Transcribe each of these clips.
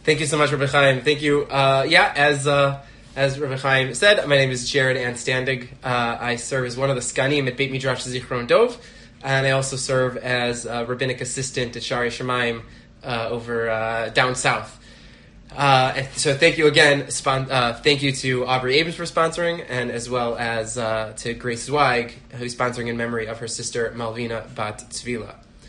Thank you so much, Rabbi Chaim. Thank you. As Rabbi Chaim said, my name is Jared Anstandig. I serve as one of the skanim at Beit Midrash Zichron Dov, and I also serve as a rabbinic assistant at Shari Shemaim over down south. So thank you again. Thank you to Aubrey Abrams for sponsoring, and as well as to Grace Zweig, who's sponsoring in memory of her sister Malvina Bat Tzvila.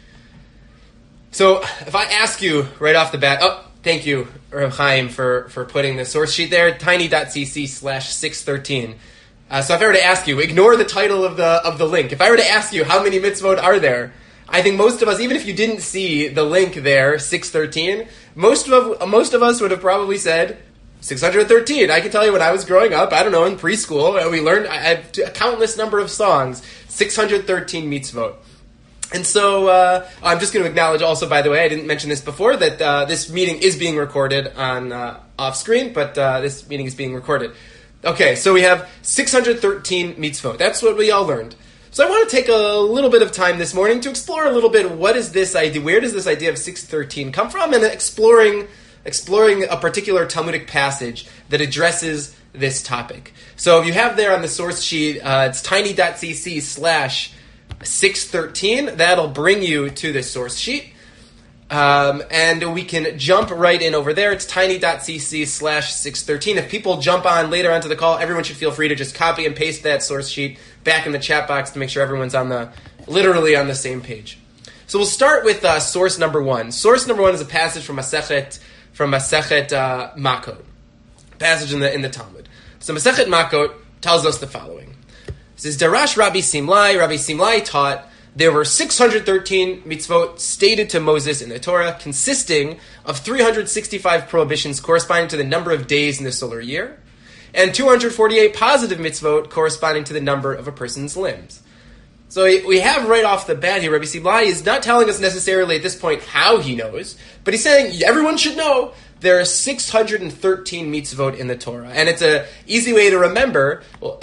So if I ask you right off the bat, thank you, Rav Chaim, for putting the source sheet there, tiny.cc/613. So if I were to ask you, ignore the title of the link. If I were to ask you how many mitzvot are there, I think most of us, even if you didn't see the link there, 613, most of us would have probably said 613. I can tell you when I was growing up, I don't know, in preschool, we learned a countless number of songs, 613 mitzvot. And so I'm just going to acknowledge also, by the way, I didn't mention this before, that this meeting is being recorded on off-screen, but this meeting is being recorded. Okay, so we have 613 mitzvot. That's what we all learned. So I want to take a little bit of time this morning to explore a little bit, what is this idea, where does this idea of 613 come from, and exploring a particular Talmudic passage that addresses this topic. So if you have there on the source sheet, it's tiny.cc/613. That'll bring you to the source sheet. And we can jump right in over there. It's tiny.cc/613. If people jump on later onto the call, everyone should feel free to just copy and paste that source sheet back in the chat box to make sure everyone's literally on the same page. So we'll start with source number one. Source number one is a passage from Masechet Makot, passage in the Talmud. So Masechet Makot tells us the following. It says, Darash Rabbi Simlai. Rabbi Simlai taught there were 613 mitzvot stated to Moses in the Torah, consisting of 365 prohibitions corresponding to the number of days in the solar year, and 248 positive mitzvot corresponding to the number of a person's limbs. So we have right off the bat here, Rabbi Simlai is not telling us necessarily at this point how he knows, but he's saying everyone should know there are 613 mitzvot in the Torah. And it's an easy way to remember,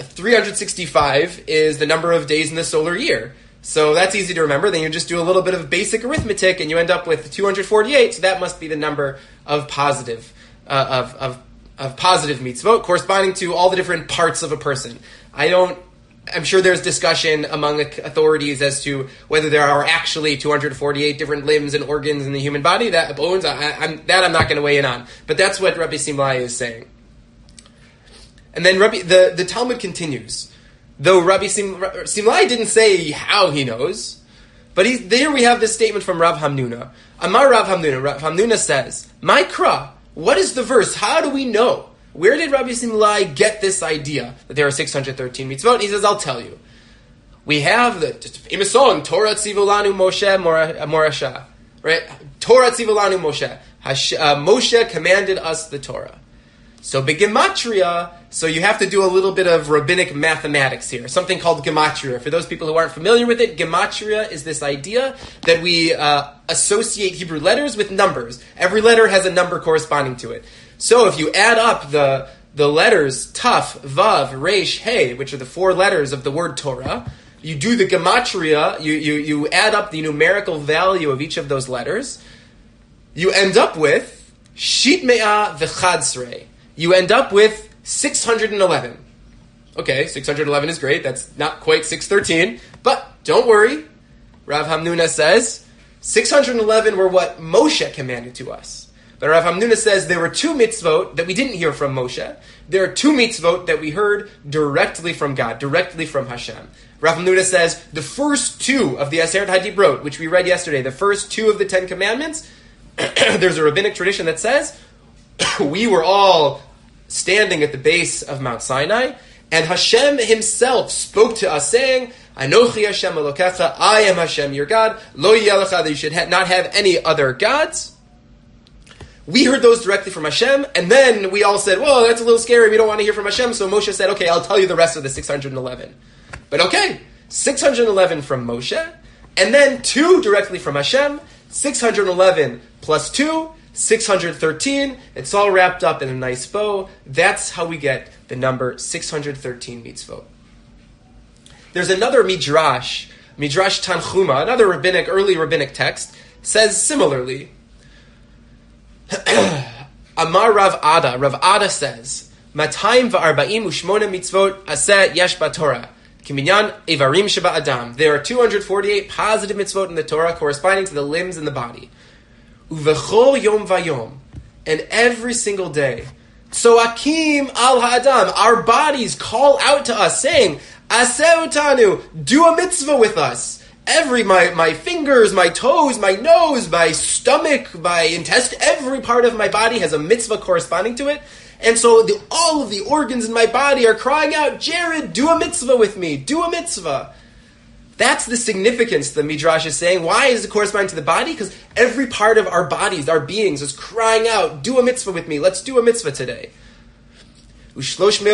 365 is the number of days in the solar year. So that's easy to remember. Then you just do a little bit of basic arithmetic, and you end up with 248. So that must be the number of positive positive mitzvot corresponding to all the different parts of a person. I'm sure there's discussion among authorities as to whether there are actually 248 different limbs and organs in the human body. Bones, I'm not going to weigh in on. But that's what Rabbi Simlai is saying. And then the Talmud continues. Though Rabbi Simlai didn't say how he knows, but there we have this statement from Rav Hamnuna. Amar Rav Hamnuna. Rav Hamnuna says, Ma'ikra, what is the verse? How do we know? Where did Rabbi Simlai get this idea that there are 613 mitzvot? And he says, I'll tell you. We have the famous song, Torah Tzivulanu Moshe Morasha. Right? Torah Tzivulanu Moshe. Moshe commanded us the Torah. So Gematria, so you have to do a little bit of rabbinic mathematics here, something called Gematria. For those people who aren't familiar with it, Gematria is this idea that we associate Hebrew letters with numbers. Every letter has a number corresponding to it. So if you add up the letters Taf, Vav, Resh, Hey, which are the four letters of the word Torah, you do the Gematria, you add up the numerical value of each of those letters, you end up with Shitmea v'chadsrei. You end up with 611. Okay, 611 is great. That's not quite 613. But don't worry. Rav Hamnuna says 611 were what Moshe commanded to us. But Rav Hamnuna says there were two mitzvot that we didn't hear from Moshe. There are two mitzvot that we heard directly from God, directly from Hashem. Rav Hamnuna says the first two of the Aseret HaDibrot, which we read yesterday, the first two of the Ten Commandments, there's a rabbinic tradition that says we were all standing at the base of Mount Sinai, and Hashem himself spoke to us saying, Anochi Hashem Elokecha, I am Hashem your God, Lo yeh lecha, that you should not have any other gods. We heard those directly from Hashem, and then we all said, whoa, that's a little scary, we don't want to hear from Hashem, so Moshe said, okay, I'll tell you the rest of the 611. But okay, 611 from Moshe, and then 2 directly from Hashem, 611 plus 2, 613, it's all wrapped up in a nice bow. That's how we get the number 613 mitzvot. There's another Midrash Tanchuma, another early rabbinic text, says similarly. Amar Rav Ada says, Matayim va'arba'im u'shmona mitzvot aseh yesh b'Torah. Kiminyan ivarim sheba adam. There are 248 positive mitzvot in the Torah corresponding to the limbs in the body. Uvechol yom vayom. And every single day. So akim al ha'adam. Our bodies call out to us saying, Aseh utanu. Do a mitzvah with us. My fingers, my toes, my nose, my stomach, my intestine, every part of my body has a mitzvah corresponding to it. And so all of the organs in my body are crying out, Jared, do a mitzvah with me, do a mitzvah. That's the significance the Midrash is saying. Why is it corresponding to the body? Because every part of our bodies, our beings, is crying out, do a mitzvah with me, let's do a mitzvah today. And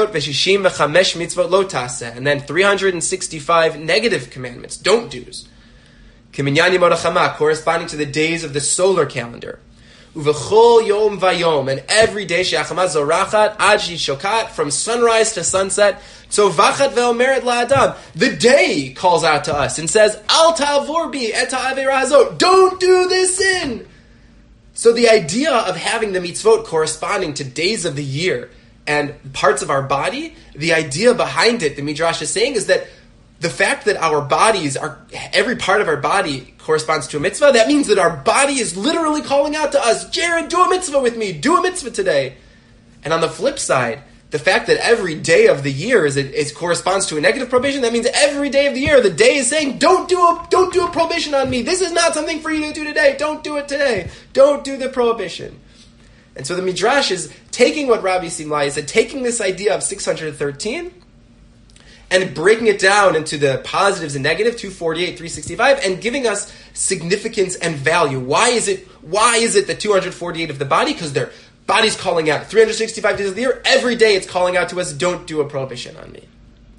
then 365 negative commandments, don't do's. Corresponding to the days of the solar calendar. Uvechol yom vayom, and every day she'achama zorachat ad shokat, from sunrise to sunset. So vachat ve'omeret la'adam, the day calls out to us and says, Al ta'avor bi et ha'avera hazot, don't do this sin. So the idea of having the mitzvot corresponding to days of the year and parts of our body, the idea behind it, the Midrash is saying, is that the fact that our bodies are, every part of our body corresponds to a mitzvah, that means that our body is literally calling out to us, Jared, do a mitzvah with me, do a mitzvah today. And on the flip side, the fact that every day of the year it corresponds to a negative prohibition, that means every day of the year, the day is saying, don't do a prohibition on me. This is not something for you to do today. Don't do it today. Don't do the prohibition. And so the Midrash is taking what Rabbi Simlai said, taking this idea of 613, and breaking it down into the positives and negatives, 248, 365, and giving us significance and value. Why is it that 248 of the body? Because their body's calling out. 365 days of the year, every day it's calling out to us, don't do a prohibition on me.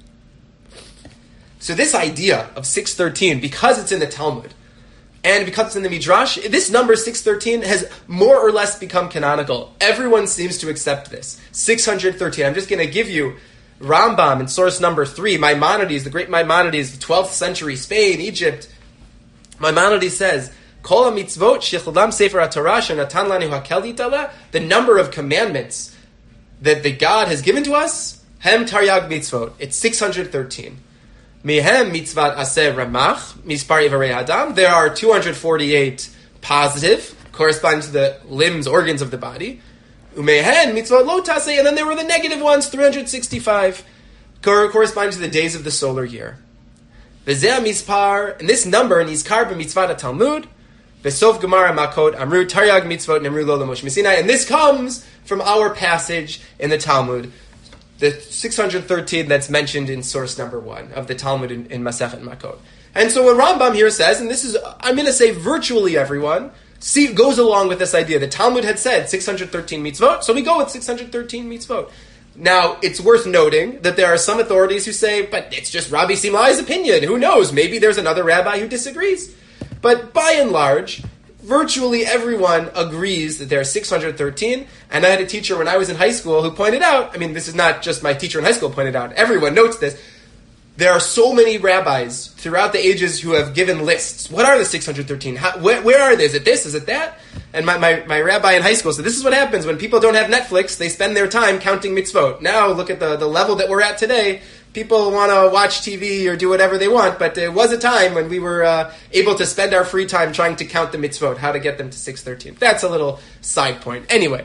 So this idea of 613, because it's in the Talmud, and because it's in the Midrash, this number 613 has more or less become canonical. Everyone seems to accept this. 613. I'm just going to give you Rambam in source number 3, Maimonides, the great Maimonides, 12th century Spain, Egypt. Maimonides says, Kol mitzvot shechladam sefer HaTorah shenatan lanu hakel ditala, the number of commandments that the God has given to us, hem taryag mitzvot, it's 613. Mehem mitzvat aseh ramach, mispar ivarei adam, there are 248 positive, corresponding to the limbs, organs of the body. Umehen mitzvot lo taseh, and then there were the negative ones, 365, corresponding to the days of the solar year. V'zeh mispar, and this number, nizkar b'mitzvat Talmud, v'sof gemara makot amru taryag mitzvot nemru lo l'Moshe Sinai, and this comes from our passage in the Talmud, the 613 that's mentioned in source number 1 of the Talmud in Masechet Makot. And so what Rambam here says, and this is, I'm going to say virtually everyone, goes along with this idea. The Talmud had said 613 mitzvot, so we go with 613 mitzvot. Now, it's worth noting that there are some authorities who say, but it's just Rabbi Simlai's opinion. Who knows? Maybe there's another rabbi who disagrees. But by and large, virtually everyone agrees that there are 613. And I had a teacher when I was in high school who pointed out, I mean, this is not just my teacher in high school pointed out, everyone notes this. There are so many rabbis throughout the ages who have given lists. What are the 613? Where are they? Is it this? Is it that? And my rabbi in high school said, this is what happens when people don't have Netflix. They spend their time counting mitzvot. Now look at the level that we're at today. People want to watch TV or do whatever they want, but there was a time when we were able to spend our free time trying to count the mitzvot, how to get them to 613. That's a little side point. Anyway,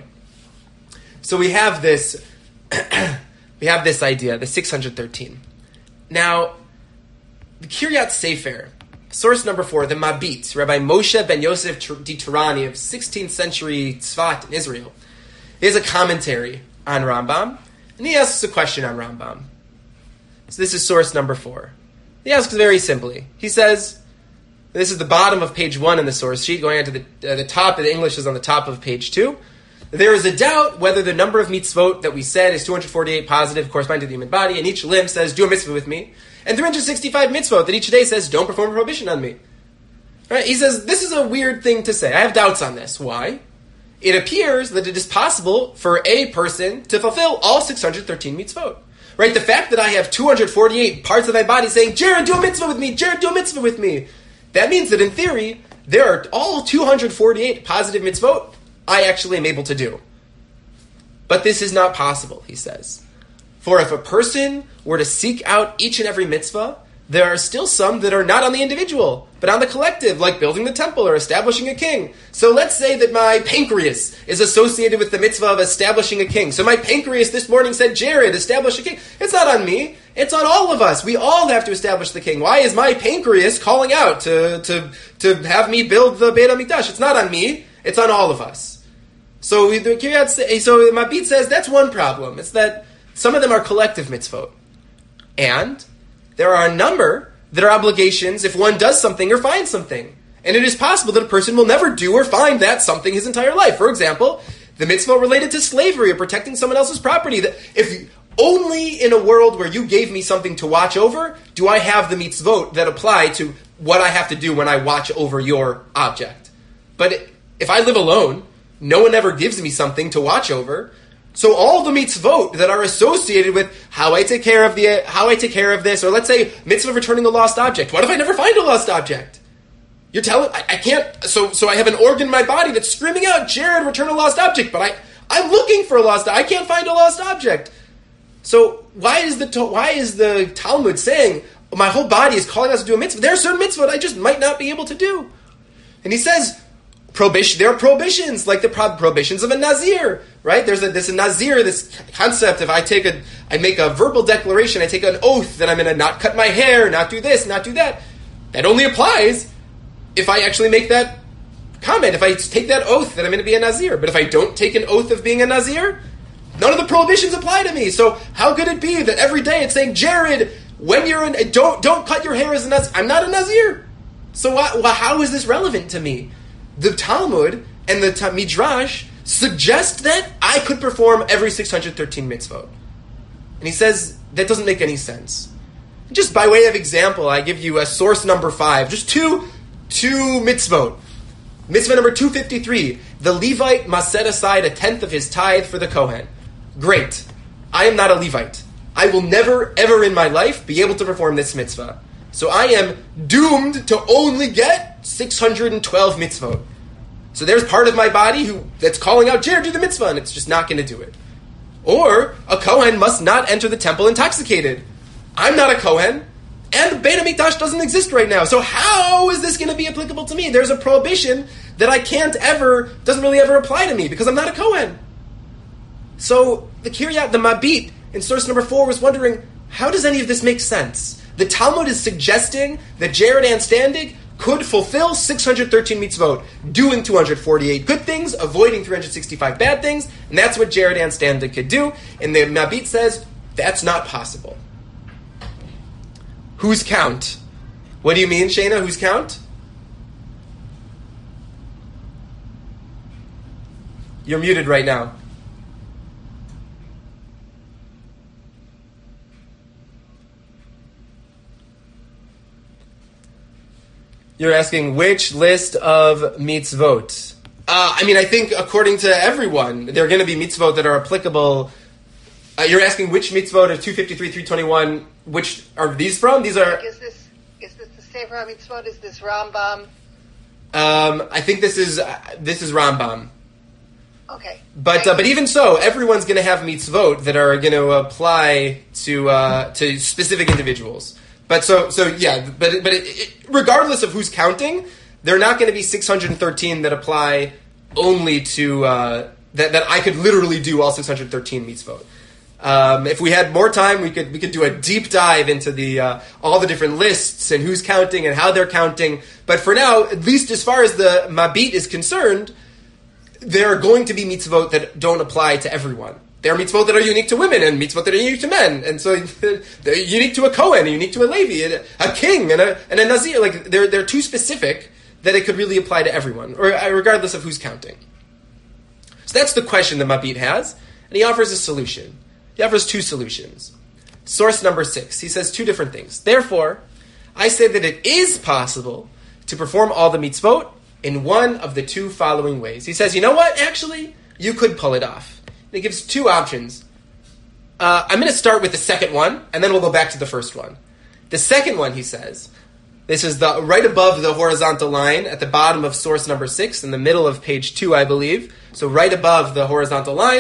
so we have this idea, the 613. Now, the Kiryat Sefer, source number 4, the Mabit, Rabbi Moshe ben Yosef Diturani of 16th century Tzfat in Israel, he has a commentary on Rambam, and he asks a question on Rambam. So this is source number 4. He asks very simply. He says, this is the bottom of page 1 in the source sheet, going on to the top, the English is on the top of page 2. There is a doubt whether the number of mitzvot that we said is 248 positive, corresponding to the human body, and each limb says, do a mitzvah with me, and 365 mitzvot that each day says, don't perform a prohibition on me. Right? He says, this is a weird thing to say. I have doubts on this. Why? It appears that it is possible for a person to fulfill all 613 mitzvot. Right? The fact that I have 248 parts of my body saying, Jared, do a mitzvah with me, Jared, do a mitzvah with me, that means that in theory, there are all 248 positive mitzvot I actually am able to do. But this is not possible, he says. For if a person were to seek out each and every mitzvah, there are still some that are not on the individual, but on the collective, like building the temple or establishing a king. So let's say that my pancreas is associated with the mitzvah of establishing a king. So my pancreas this morning said, Jared, establish a king. It's not on me. It's on all of us. We all have to establish the king. Why is my pancreas calling out to have me build the Beit HaMikdash? It's not on me. It's on all of us. So Mabit says that's one problem. It's that some of them are collective mitzvot. And there are a number that are obligations if one does something or finds something. And it is possible that a person will never do or find that something his entire life. For example, the mitzvah related to slavery or protecting someone else's property. That if only in a world where you gave me something to watch over, do I have the mitzvot that apply to what I have to do when I watch over your object. But if I live alone, no one ever gives me something to watch over. So all the mitzvot that are associated with how I take care of this, or let's say mitzvah of returning a lost object. What if I never find a lost object? You're telling I can't. So I have an organ in my body that's screaming out, Jared, return a lost object. But I'm looking for a lost. I can't find a lost object. So why is the Talmud saying my whole body is calling us to do a mitzvah? There are certain mitzvot I just might not be able to do. And he says, there are prohibitions, like the prohibitions of a Nazir, right? There's a Nazir, this concept of I make a verbal declaration, I take an oath that I'm going to not cut my hair, not do this, not do that. That only applies if I actually make that comment, if I take that oath that I'm going to be a Nazir. But if I don't take an oath of being a Nazir, none of the prohibitions apply to me. So how could it be that every day it's saying, Jared, when you're don't cut your hair as a Nazir? I'm not a Nazir. So how is this relevant to me? The Talmud and the Midrash suggest that I could perform every 613 mitzvot. And he says that doesn't make any sense. Just by way of example, I give you a source number 5, just two mitzvot. Mitzvah number 253, the Levite must set aside a tenth of his tithe for the Kohen. Great. I am not a Levite. I will never, ever in my life be able to perform this mitzvah. So I am doomed to only get 612 mitzvot. So there's part of my body that's calling out, Jared, do the mitzvah, and it's just not going to do it. Or a Kohen must not enter the temple intoxicated. I'm not a Kohen, and Beit HaMikdash doesn't exist right now. So how is this going to be applicable to me? There's a prohibition that doesn't really ever apply to me because I'm not a Kohen. So the Mabit in source number 4 was wondering, how does any of this make sense? The Talmud is suggesting that Jared Anstandig could fulfill 613 mitzvot, doing 248 good things, avoiding 365 bad things, and that's what Jared Anstandig could do. And the Mabit says, that's not possible. Whose count? What do you mean, Shayna? Whose count? You're muted right now. You're asking which list of mitzvot? I think according to everyone, there are going to be mitzvot that are applicable. You're asking which mitzvot of 253, 321, which are these from? These are... Is this the Sefer HaMitzvot? Is this Rambam? I think this is Rambam. Okay. But even so, everyone's going to have mitzvot that are going to apply to specific individuals. But regardless of who's counting, there are not going to be 613 that apply only to that I could literally do all 613 mitzvot. If we had more time, we could do a deep dive into the all the different lists and who's counting and how they're counting. But for now, at least as far as the Mabit is concerned, there are going to be mitzvot that don't apply to everyone. There are mitzvot that are unique to women and mitzvot that are unique to men. And so they're unique to a Kohen, unique to a Levi, a king, and a Nazir. Like they're too specific that it could really apply to everyone, or regardless of who's counting. So that's the question that Mabit has, and he offers a solution. He offers 2 solutions. Source number 6, he says 2 different things. Therefore, I say that it is possible to perform all the mitzvot in one of the 2 following ways. He says, you know what? Actually, you could pull it off. It gives 2 options. I'm going to start with the second one, and then we'll go back to the first one. The second one, he says, this is right above the horizontal line at the bottom of source number 6, in the middle of page 2, I believe. So right above the horizontal line,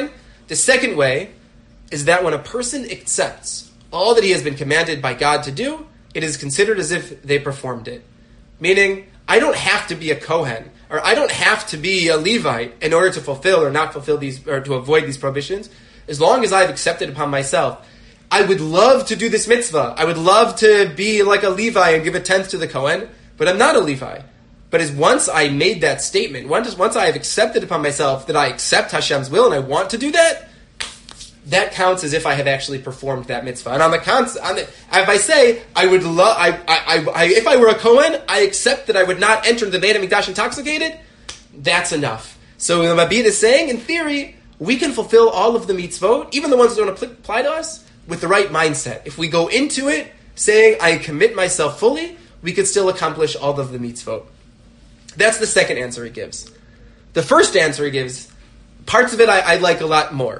The second way is that when a person accepts all that he has been commanded by God to do, it is considered as if they performed it. Meaning, I don't have to be a Kohen, or I don't have to be a Levite in order to fulfill or not fulfill these, or to avoid these prohibitions. As long as I've accepted upon myself, I would love to do this mitzvah. I would love to be like a Levi and give a tenth to the Kohen, but I'm not a Levi. But as once I made that statement, once I have accepted upon myself that I accept Hashem's will and I want to do that, that counts as if I have actually performed that mitzvah. And if I say I would love, if I were a Kohen, I accept that I would not enter the Beit HaMikdash intoxicated. That's enough. So the Mabit is saying, in theory, we can fulfill all of the mitzvot, even the ones that don't apply to us, with the right mindset. If we go into it saying I commit myself fully, we could still accomplish all of the mitzvot. That's the second answer he gives. The first answer he gives, parts of it I like a lot more.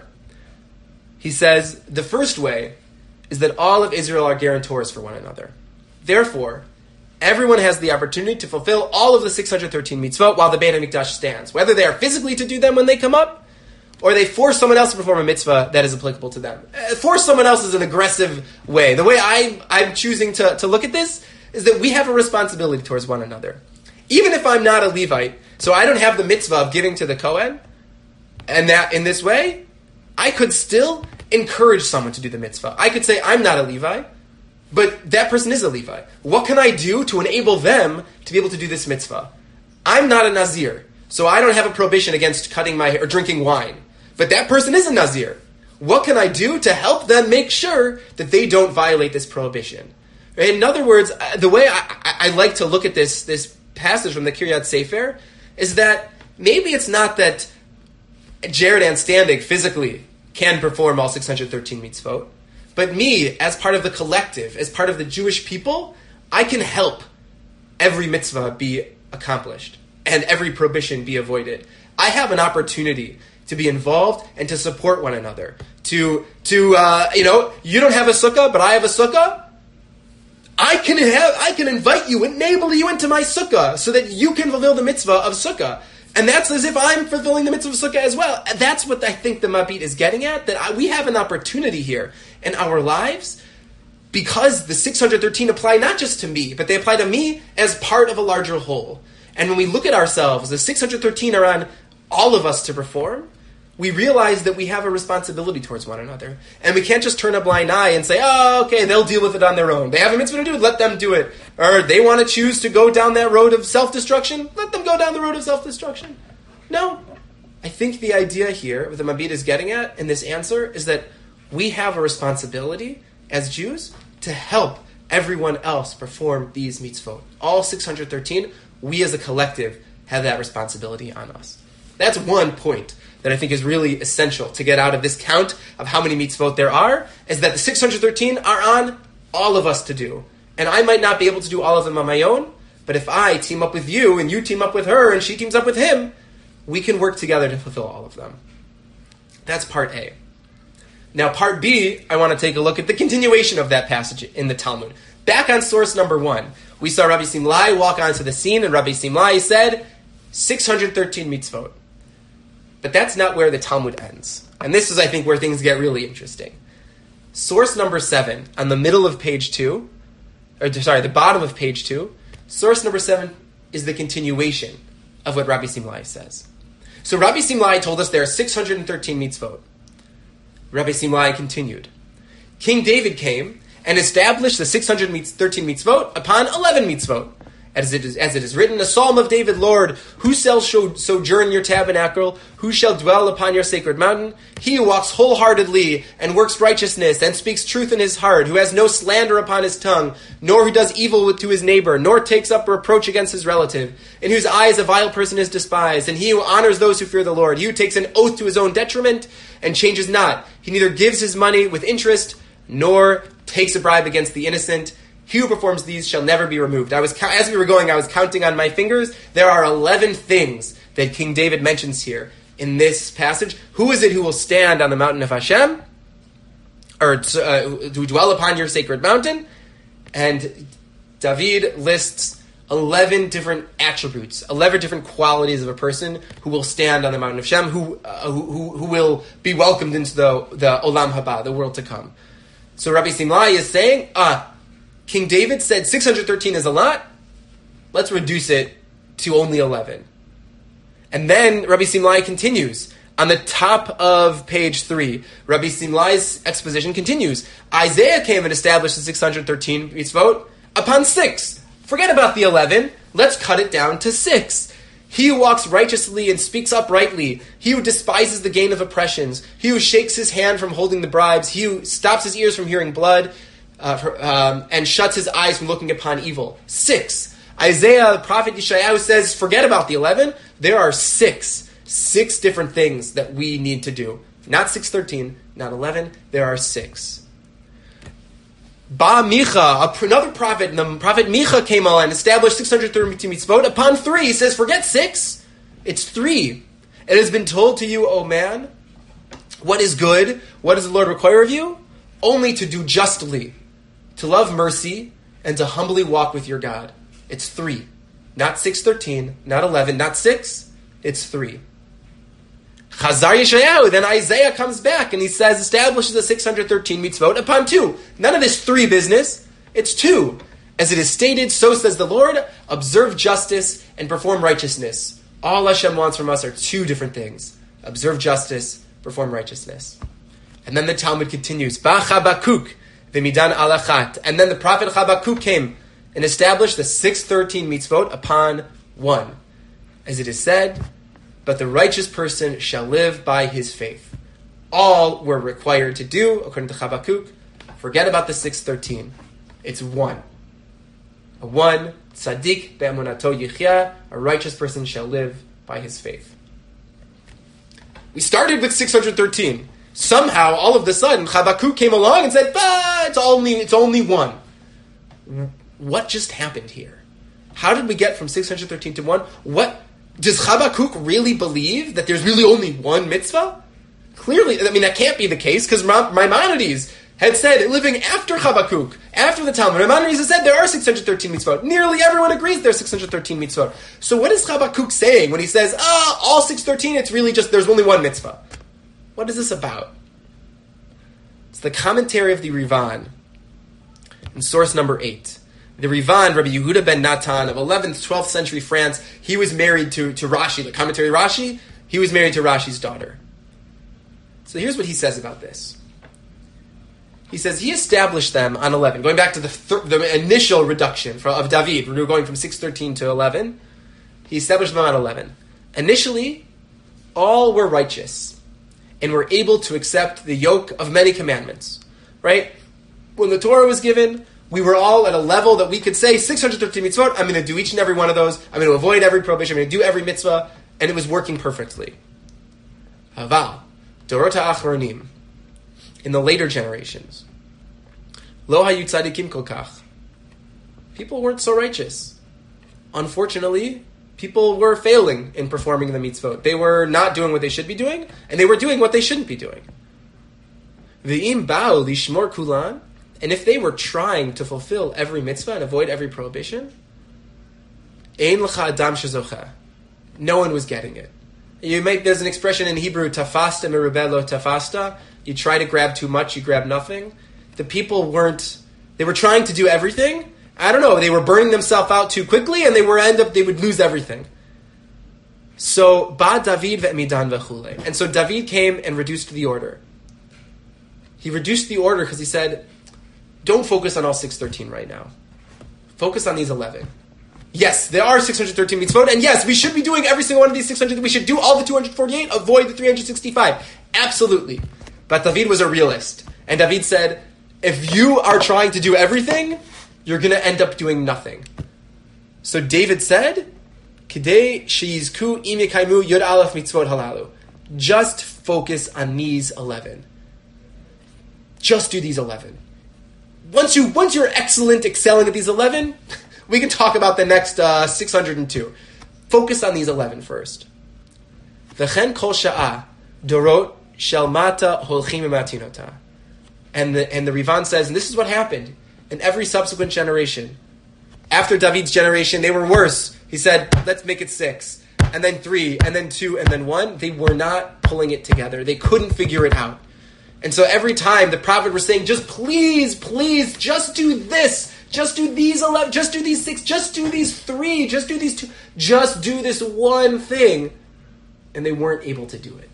He says, the first way is that all of Israel are guarantors for one another. Therefore, everyone has the opportunity to fulfill all of the 613 mitzvot while the Beit HaMikdash stands. Whether they are physically to do them when they come up, or they force someone else to perform a mitzvah that is applicable to them. Force someone else is an aggressive way. The way I'm choosing to look at this is that we have a responsibility towards one another. Even if I'm not a Levite, so I don't have the mitzvah of giving to the Kohen, and that in this way, I could still encourage someone to do the mitzvah. I could say, I'm not a Levi, but that person is a Levi. What can I do to enable them to be able to do this mitzvah? I'm not a Nazir, so I don't have a prohibition against cutting my hair or drinking wine. But that person is a Nazir. What can I do to help them make sure that they don't violate this prohibition? In other words, the way I like to look at this passage from the Kiryat Sefer is that maybe it's not that Jared and Standig physically can perform all 613 mitzvot, but me, as part of the collective, as part of the Jewish people, I can help every mitzvah be accomplished and every prohibition be avoided. I have an opportunity to be involved and to support one another. You don't have a sukkah, but I have a sukkah. I can invite you, enable you into my sukkah so that you can fulfill the mitzvah of sukkah. And that's as if I'm fulfilling the mitzvah of sukkah as well. And that's what I think the Mabit is getting at, that we have an opportunity here in our lives because the 613 apply not just to me, but they apply to me as part of a larger whole. And when we look at ourselves, the 613 are on all of us to perform. We realize that we have a responsibility towards one another. And we can't just turn a blind eye and say, oh, okay, they'll deal with it on their own. They have a mitzvah to do, let them do it. Or they want to choose to go down that road of self-destruction, let them go down the road of self-destruction. No. I think the idea here, what the Mabit is getting at in this answer, is that we have a responsibility as Jews to help everyone else perform these mitzvot. All 613, we as a collective have that responsibility on us. That's one point that I think is really essential to get out of this count of how many mitzvot there are, is that the 613 are on all of us to do. And I might not be able to do all of them on my own, but if I team up with you, and you team up with her, and she teams up with him, we can work together to fulfill all of them. That's part A. Now part B, I want to take a look at the continuation of that passage in the Talmud. Back on source number 1, we saw Rabbi Simlai walk onto the scene, and Rabbi Simlai said, 613 mitzvot. But that's not where the Talmud ends. And this is, I think, where things get really interesting. Source number 7, on the middle of page 2, the bottom of page 2, source number 7 is the continuation of what Rabbi Simlai says. So Rabbi Simlai told us there are 613 mitzvot. Rabbi Simlai continued. King David came and established the 613 mitzvot upon 11 mitzvot. As it is written, a psalm of David, Lord, who shall sojourn your tabernacle? Who shall dwell upon your sacred mountain? He who walks wholeheartedly and works righteousness and speaks truth in his heart, who has no slander upon his tongue, nor who does evil to his neighbor, nor takes up reproach against his relative, in whose eyes a vile person is despised, and he who honors those who fear the Lord, he who takes an oath to his own detriment and changes not. He neither gives his money with interest, nor takes a bribe against the innocent. He who performs these shall never be removed. As we were going, I was counting on my fingers. There are 11 things that King David mentions here in this passage. Who is it who will stand on the mountain of Hashem? Or to dwell upon your sacred mountain? And David lists 11 different attributes, 11 different qualities of a person who will stand on the mountain of Shem, who will be welcomed into the Olam Haba, the world to come. So Rabbi Simlai is saying, King David said 613 is a lot, let's reduce it to only 11. And then Rabbi Simlai continues. On the top of page 3, Rabbi Simlai's exposition continues. Isaiah came and established the 613 mitzvot upon 6. Forget about the 11. Let's cut it down to 6. He who walks righteously and speaks uprightly. He who despises the gain of oppressions. He who shakes his hand from holding the bribes. He who stops his ears from hearing blood and shuts his eyes from looking upon evil. 6. Isaiah, the prophet Yeshayahu says, forget about the 11. There are 6 different things that we need to do. Not 613, not 11. There are 6. Ba Micha, another prophet, the prophet Micha came along and established 632 mitzvot. Upon 3, he says, forget 6. It's 3. It has been told to you, O man, what is good? What does the Lord require of you? Only to do justly, to love mercy, and to humbly walk with your God. It's 3. Not 613, not 11, not 6. It's 3. Chazar Yeshayahu, then Isaiah comes back and he says, establishes the 613 mitzvot upon 2. None of this 3 business, it's 2. As it is stated, so says the Lord, observe justice and perform righteousness. All Hashem wants from us are 2 different things. Observe justice, perform righteousness. And then the Talmud continues, Ba Chabakuk, v'midan alachat. And then the prophet Chabakuk came and established the 613 mitzvot upon 1. As it is said, but the righteous person shall live by his faith. All we're required to do, according to Chabakuk, forget about the 613. It's 1. A 1, tzaddik be'emunato yichya, a righteous person shall live by his faith. We started with 613. Somehow, all of a sudden, Chabakuk came along and said, it's only 1. What just happened here? How did we get from 613 to 1? What? Does Chabakuk really believe that there's really only 1 mitzvah? Clearly, that can't be the case, because Maimonides had said, living after Chabakuk, after the Talmud, Maimonides has said there are 613 mitzvot. Nearly everyone agrees there are 613 mitzvot. So what is Chabakuk saying when he says, all 613, it's really just, there's only 1 mitzvah? What is this about? It's the commentary of the Rivan, in source number 8. The Rivan, Rabbi Yehuda ben Natan of 11th, 12th century France, he was married to Rashi, the commentary Rashi, he was married to Rashi's daughter. So here's what he says about this. He says he established them on 11, going back to the initial reduction of David, we were going from 613 to 11, he established them on 11. Initially, all were righteous and were able to accept the yoke of many commandments, right? When the Torah was given, we were all at a level that we could say, 613 mitzvot, I'm going to do each and every one of those. I'm going to avoid every prohibition. I'm going to do every mitzvah. And it was working perfectly. Haval, Dorota Achronim, in the later generations, Lo hayu tzadikim kol kach. People weren't so righteous. Unfortunately, people were failing in performing the mitzvot. They were not doing what they should be doing, and they were doing what they shouldn't be doing. V'im ba'u lishmor kulan, and if they were trying to fulfill every mitzvah and avoid every prohibition, ein l'cha adam shezocha. No one was getting it. There's an expression in Hebrew, tafasta merubeh lo tafasta. You try to grab too much, you grab nothing. The people they were trying to do everything. I don't know, they were burning themselves out too quickly, and they would lose everything. So, ba David ve'midan v'chule. And so David came and reduced the order. He reduced the order because he said, don't focus on all 613 right now. Focus on these 11. Yes, there are 613 mitzvot, and yes, we should be doing every single one of these 600. We should do all the 248, avoid the 365. Absolutely. But David was a realist. And David said, if you are trying to do everything, you're going to end up doing nothing. So David said, Kidei sheyizku im yekaimu yod aleph mitzvot halalu. Just focus on these 11. Just do these 11. Once you're excelling at these 11, we can talk about the next 602. Focus on these 11 first. V'chen kol sha'ah dorot shel mata holchim imatinota. And the Rivan says, and this is what happened in every subsequent generation. After David's generation, they were worse. He said, let's make it 6, and then 3, and then 2, and then 1. They were not pulling it together. They couldn't figure it out. And so every time the prophet was saying, just please, just do this. Just do these 11, just do these 6, just do these 3, just do these 2. Just do this one thing. And they weren't able to do it.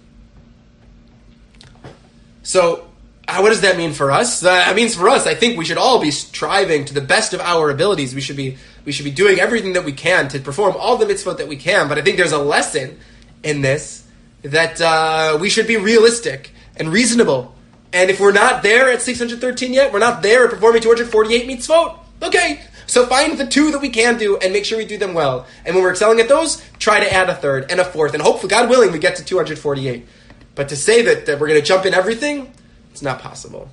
So, what does that mean for us? That means for us, I think we should all be striving to the best of our abilities. We should be doing everything that we can to perform all the mitzvot that we can. But I think there's a lesson in this that we should be realistic and reasonable. And if we're not there at 613 yet, we're not there at performing 248 mitzvot, okay. So find the 2 that we can do and make sure we do them well. And when we're excelling at those, try to add a 3rd and a 4th. And hopefully, God willing, we get to 248. But to say that we're going to jump in everything, it's not possible.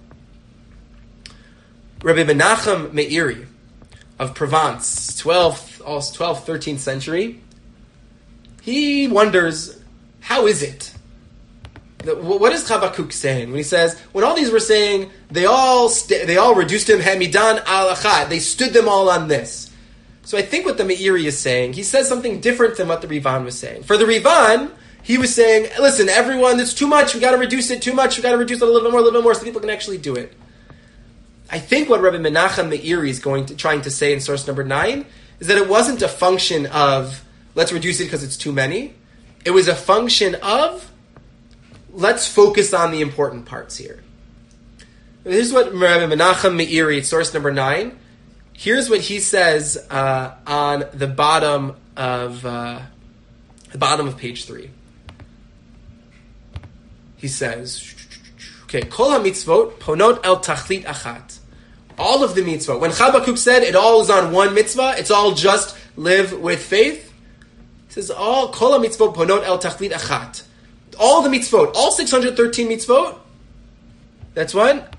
Rabbi Menachem Meiri of Provence, 12th, 13th century, he wonders, how is it? What is Habakkuk saying when he says, when all these were saying, they all reduced him hamidan al achad, they stood them all on this. So I think what the Meiri is saying, he says something different than what the Rivan was saying. For the Rivan, he was saying, listen, everyone, it's too much, we got to reduce it too much, we got to reduce it a little bit more so people can actually do it. I think what Rabbi Menachem Meiri is trying to say in source number 9 is that it wasn't a function of, let's reduce it because it's too many. It was a function of, let's focus on the important parts here. This is what Rabbi Menachem Meiri, source number 9. Here's what he says on the bottom of page 3. He says, okay, Kol ha-mitzvot ponot el tachlit achat. All of the mitzvot. When Habakkuk said it all is on one mitzvah, it's all just live with faith. He says, all Kol ha-mitzvot ponot el tachlit achat. All the mitzvot, all 613 mitzvot. That's what?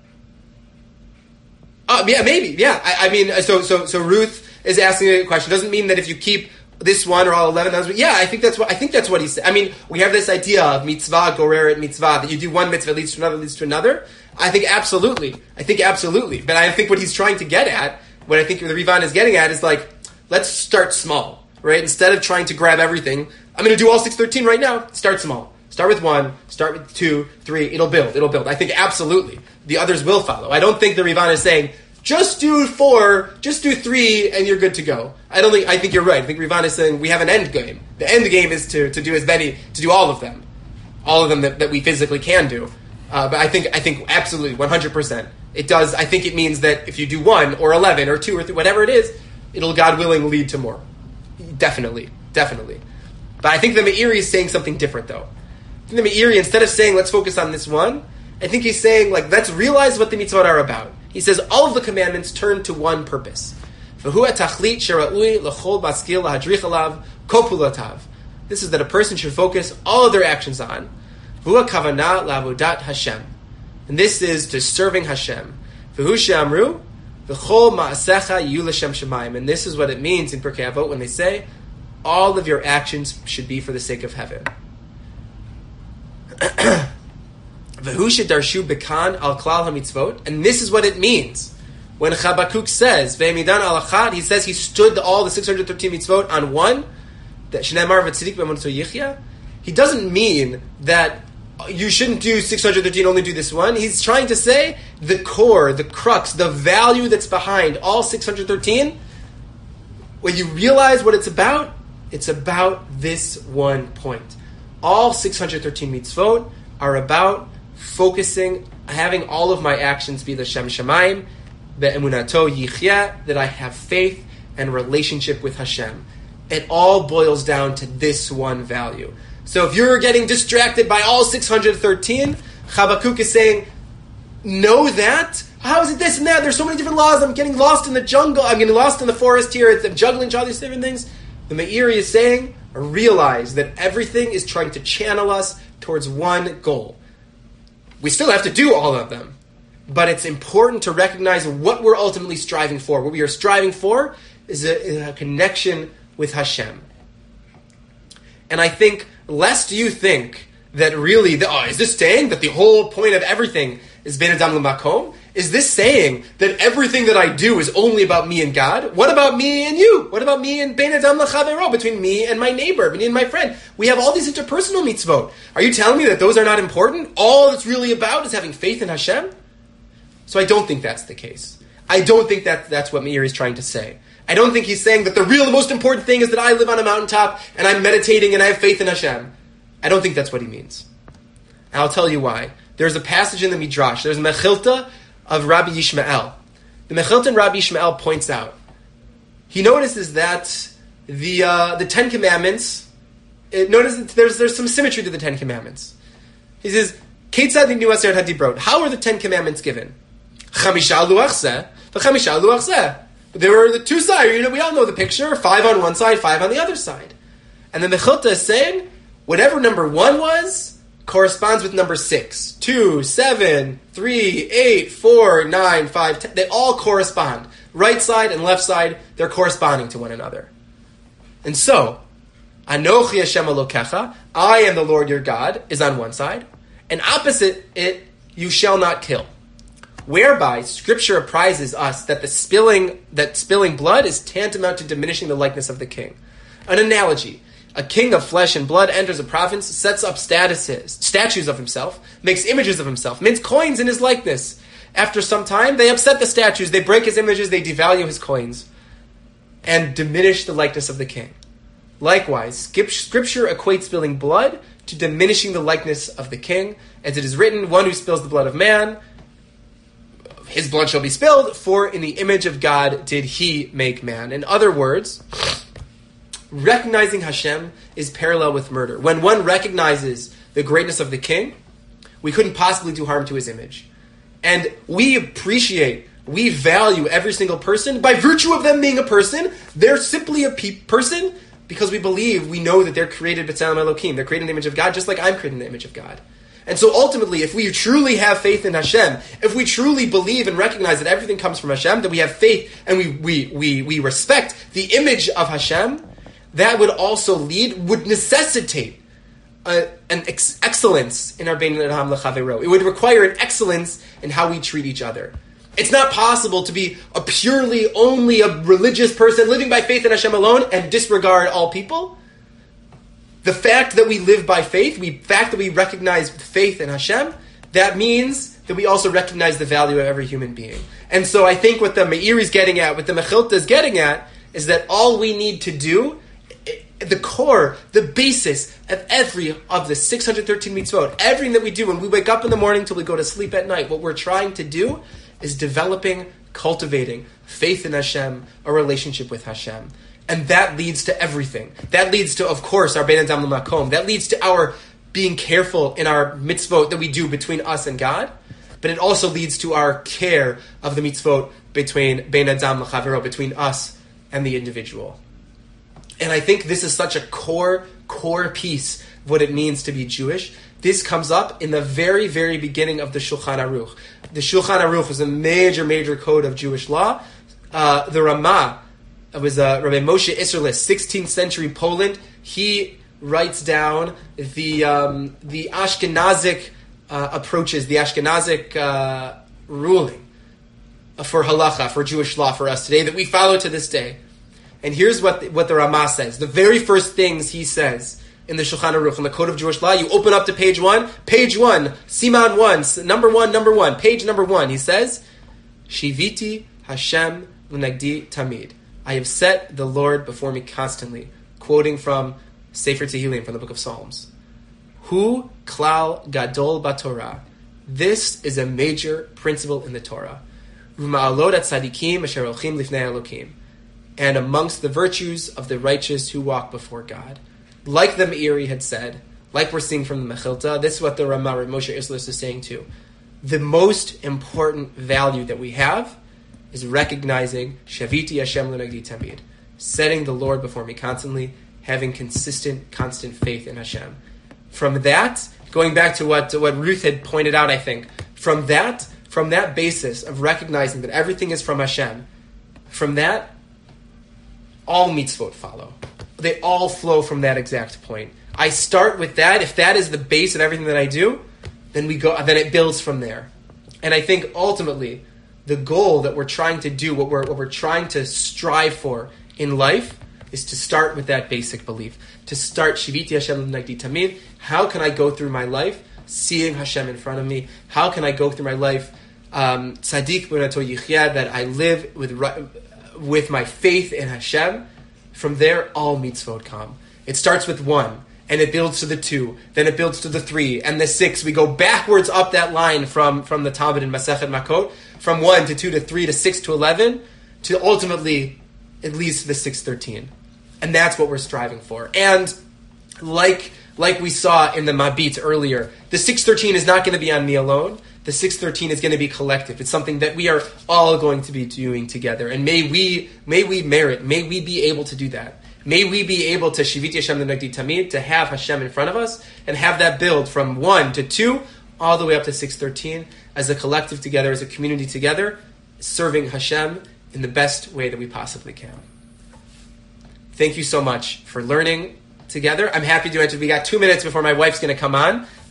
Yeah, maybe. Yeah, I mean, so Ruth is asking a question. Doesn't mean that if you keep this one or all 11. Yeah, I think that's what he said. I mean, we have this idea of mitzvah goreret mitzvah, that you do one mitzvah leads to another. I think absolutely. But I think what he's trying to get at, what I think the Rivan is getting at, is like, let's start small, right? Instead of trying to grab everything, I'm going to do all 613 right now. Start small. Start with 1, start with 2, 3, it'll build. I think absolutely the others will follow. I don't think the Rivan is saying, just do 4, just do 3, and you're good to go. I think you're right. I think Rivan is saying we have an end game. The end game is to do as many, to do all of them that we physically can do. But I think absolutely 100%. It does. I think it means that if you do 1 or 11 or 2 or 3, whatever it is, it'll God willing lead to more. Definitely. But I think the Meiri is saying something different though. I think the Meiri, instead of saying let's focus on this one, I think he's saying like let's realize what the mitzvot are about. He says all of the commandments turn to one purpose. This is that a person should focus all of their actions on. And this is to serving Hashem. And this is what it means in Pirkei Avot when they say all of your actions should be for the sake of heaven. And this is what it means when Habakkuk says Ve'emidan al achad, he says he stood all the 613 mitzvot on one. That Shneimar v'tzidik b'emunto yichya. He doesn't mean that you shouldn't do 613, only do this one. He's trying to say the core, the crux, the value that's behind all 613. When you realize what it's about this one point. All 613 mitzvot are about focusing, having all of my actions be l'shem shamayim, be'emunato yichya, that I have faith and relationship with Hashem. It all boils down to this one value. So if you're getting distracted by all 613, Habakkuk is saying, know that. How is it this and that? There's so many different laws. I'm getting lost in the jungle. I'm getting lost in the forest here. I'm juggling all these different things. The Meiri is saying, realize that everything is trying to channel us towards one goal. We still have to do all of them. But it's important to recognize what we're ultimately striving for. What we are striving for is a connection with Hashem. And I think, lest you think that really, is this saying that the whole point of everything is Ben Adam L'Makom? Is this saying that everything that I do is only about me and God? What about me and you? What about me and Bein Adam L'Chavero, between me and my neighbor, me and my friend? We have all these interpersonal mitzvot. Are you telling me that those are not important? All it's really about is having faith in Hashem? So I don't think that's the case. I don't think that's what Meir is trying to say. I don't think he's saying that the most important thing is that I live on a mountaintop and I'm meditating and I have faith in Hashem. I don't think that's what he means. And I'll tell you why. There's a passage in the Midrash. There's a Mechilta of Rabbi Yishmael. The Mechilta in Rabbi Yishmael points out, he notices that the Ten Commandments, notice there's some symmetry to the Ten Commandments. He says, Keitzad nitnu aseret hadibrot. How are the Ten Commandments given? Chamisha luach zeh, v'chamisha luach zeh. There were the two sides. We all know the picture. 5 on one side, 5 on the other side. And the Mechilta is saying, whatever number 1 was, corresponds with number 6. 2, 7, 3, 8, 4, 9, 5, 10. They all correspond. Right side and left side, they're corresponding to one another. And so, Anochi Hashem Elokecha, I am the Lord your God, is on one side. And opposite it, you shall not kill. Whereby Scripture apprises us that spilling blood is tantamount to diminishing the likeness of the king. An analogy. A king of flesh and blood enters a province, sets up statues of himself, makes images of himself, mints coins in his likeness. After some time, they upset the statues, they break his images, they devalue his coins, and diminish the likeness of the king. Likewise, Scripture equates spilling blood to diminishing the likeness of the king. As it is written, one who spills the blood of man, his blood shall be spilled, for in the image of God did he make man. In other words, recognizing Hashem is parallel with murder. When one recognizes the greatness of the king, we couldn't possibly do harm to his image. And we value every single person. By virtue of them being a person, they're simply a person because we know that they're created b'tzelem Elokim. They're created in the image of God, just like I'm created in the image of God. And so ultimately, if we truly have faith in Hashem, if we truly believe and recognize that everything comes from Hashem, that we have faith and we respect the image of Hashem, that would necessitate an excellence in our Bein Adam L'Chavero. It would require an excellence in how we treat each other. It's not possible to be only a religious person living by faith in Hashem alone and disregard all people. The fact that we live by faith, the fact that we recognize faith in Hashem, that means that we also recognize the value of every human being. And so I think what the Meir is getting at, what the Mechilta is getting at, is that all we need to do, the core, the basis of every of the 613 mitzvot, everything that we do when we wake up in the morning till we go to sleep at night, what we're trying to do is cultivating faith in Hashem, a relationship with Hashem. And that leads to everything. That leads to, of course, our Bein Adam L'Makom. That leads to our being careful in our mitzvot that we do between us and God. But it also leads to our care of the mitzvot between Bein Adam L'Chavero, between us and the individual. And I think this is such a core piece of what it means to be Jewish. This comes up in the very, very beginning of the Shulchan Aruch. The Shulchan Aruch was a major code of Jewish law. The Ramah, it was Rabbi Moshe Isserles, 16th century Poland. He writes down the Ashkenazic approaches, the Ashkenazic ruling for halacha, for Jewish law for us today, that we follow to this day. And here's what the Ramah says. The very first things he says in the Shulchan Aruch, in the Code of Jewish Law, you open up to page 1, Siman 1, number 1, page number 1. He says, Shiviti Hashem l'nagdi tamid. I have set the Lord before me constantly, quoting from Sefer Tehillim, from the book of Psalms. Hu klal gadol b'Torah. This is a major principle in the Torah. Uma'alot tzadikim asher olchim lifnei Elokim. And amongst the virtues of the righteous who walk before God. Like the Meiri had said, like we're seeing from the Mechilta, this is what the Ramah, Moshe Isserles, is saying too. The most important value that we have is recognizing Shaviti Hashem l'nagdi tamid, setting the Lord before me constantly, having constant faith in Hashem. From that, going back to what Ruth had pointed out, I think, from that basis of recognizing that everything is from Hashem, from that, all mitzvot follow. They all flow from that exact point. I start with that. If that is the base of everything that I do, then it builds from there. And I think ultimately, the goal that we're trying to do, what we're trying to strive for in life, is to start with that basic belief. To start, Shiviti Hashem Nagdi Tamid. How can I go through my life seeing Hashem in front of me? How can I go through my life Tzadik B'Nato Yichya, that I live with my faith in Hashem? From there, all mitzvot come. It starts with 1, and it builds to the 2, then it builds to the 3, and the 6. We go backwards up that line from the Talmud in Masechet Makot, from 1 to 2 to 3 to 6 to 11, to ultimately it leads to the 613. And that's what we're striving for. And like we saw in the Mabit earlier, the 613 is not going to be on me alone. The 613 is going to be collective. It's something that we are all going to be doing together. And may we merit, may we be able to do that. May we be able to Shiviti Hashem Nagdi Tamid, to have Hashem in front of us, and have that build from 1 to 2, all the way up to 613, as a collective together, as a community together, serving Hashem in the best way that we possibly can. Thank you so much for learning together. I'm happy to enter. We got 2 minutes before my wife's going to come on.